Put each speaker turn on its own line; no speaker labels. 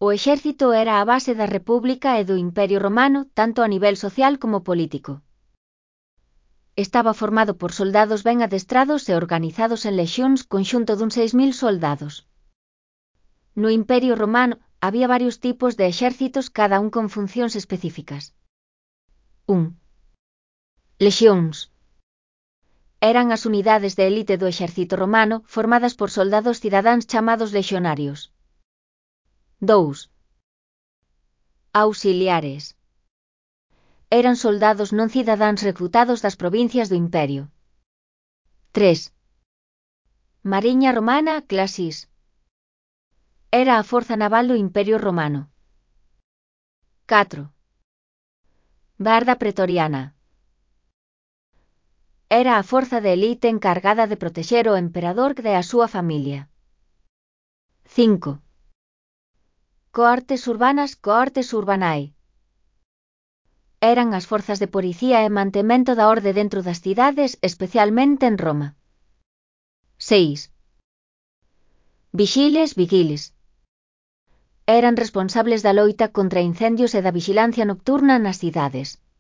O exército era a base da República e do Imperio Romano tanto a nivel social como político. Estaba formado por soldados ben adestrados e organizados en lexións conxunto duns 6.000 soldados. No Imperio Romano había varios tipos de exércitos, cada un con funcións específicas. 1. Lexións. Eran as unidades de élite do exército romano formadas por soldados cidadáns chamados lexionarios. 2. Auxiliares. Eran soldados non cidadáns reclutados das provincias do imperio. 3. Mariña romana, clasis. Era a forza naval do Imperio Romano. 4. Garda pretoriana. Era a forza de élite encargada de protexer o emperador e a súa familia. 5. Cohortes urbanas, cohortes urbanae. Eran as forzas de policía e mantemento da orde dentro das cidades, especialmente en Roma. 6. Vixiles, vigiles. Eran responsables da loita contra incendios e da vixilancia nocturna nas cidades.